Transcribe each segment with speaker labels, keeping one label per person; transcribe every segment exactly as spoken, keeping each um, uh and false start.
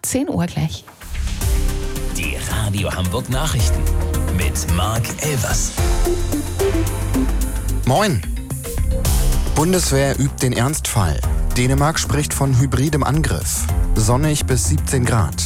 Speaker 1: zehn Uhr gleich.
Speaker 2: Die Radio Hamburg Nachrichten mit Marc Elvers.
Speaker 3: Moin! Bundeswehr übt den Ernstfall. Dänemark spricht von hybridem Angriff. Sonnig bis siebzehn Grad.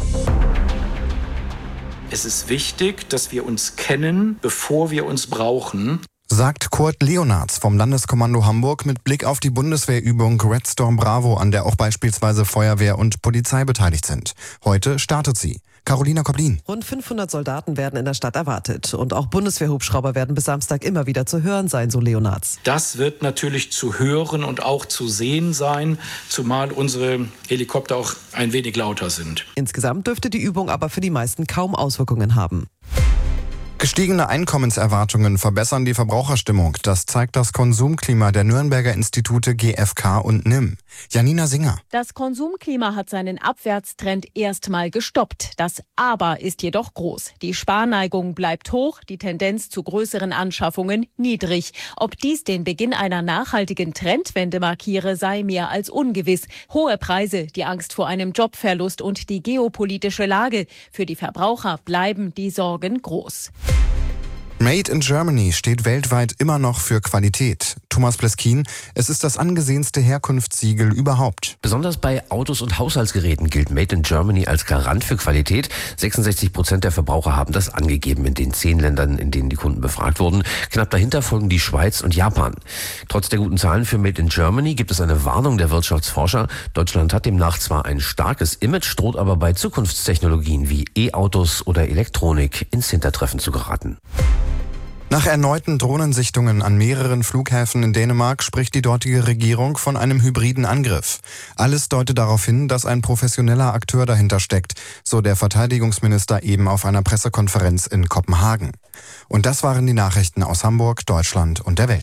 Speaker 4: Es ist wichtig, dass wir uns kennen, bevor wir uns brauchen,
Speaker 3: sagt Kurt Leonards vom Landeskommando Hamburg mit Blick auf die Bundeswehrübung Red Storm Bravo, an der auch beispielsweise Feuerwehr und Polizei beteiligt sind. Heute startet sie. Carolina Koblin.
Speaker 5: Rund fünfhundert Soldaten werden in der Stadt erwartet. Und auch Bundeswehrhubschrauber werden bis Samstag immer wieder zu hören sein, so Leonards.
Speaker 4: Das wird natürlich zu hören und auch zu sehen sein, zumal unsere Helikopter auch ein wenig lauter sind.
Speaker 5: Insgesamt dürfte die Übung aber für die meisten kaum Auswirkungen haben.
Speaker 3: Gestiegene Einkommenserwartungen verbessern die Verbraucherstimmung. Das zeigt das Konsumklima der Nürnberger Institute G F K und N I M. Janina Singer.
Speaker 6: Das Konsumklima hat seinen Abwärtstrend erstmal gestoppt. Das Aber ist jedoch groß. Die Sparneigung bleibt hoch, die Tendenz zu größeren Anschaffungen niedrig. Ob dies den Beginn einer nachhaltigen Trendwende markiere, sei mehr als ungewiss. Hohe Preise, die Angst vor einem Jobverlust und die geopolitische Lage. Für die Verbraucher bleiben die Sorgen groß.
Speaker 3: Made in Germany steht weltweit immer noch für Qualität. Thomas Pleskin, es ist das angesehenste Herkunftssiegel überhaupt.
Speaker 7: Besonders bei Autos und Haushaltsgeräten gilt Made in Germany als Garant für Qualität. sechsundsechzig Prozent der Verbraucher haben das angegeben in den zehn Ländern, in denen die Kunden befragt wurden. Knapp dahinter folgen die Schweiz und Japan. Trotz der guten Zahlen für Made in Germany gibt es eine Warnung der Wirtschaftsforscher. Deutschland hat demnach zwar ein starkes Image, droht aber bei Zukunftstechnologien wie E-Autos oder Elektronik ins Hintertreffen zu geraten.
Speaker 3: Nach erneuten Drohnensichtungen an mehreren Flughäfen in Dänemark spricht die dortige Regierung von einem hybriden Angriff. Alles deutet darauf hin, dass ein professioneller Akteur dahinter steckt, so der Verteidigungsminister eben auf einer Pressekonferenz in Kopenhagen. Und das waren die Nachrichten aus Hamburg, Deutschland und der Welt.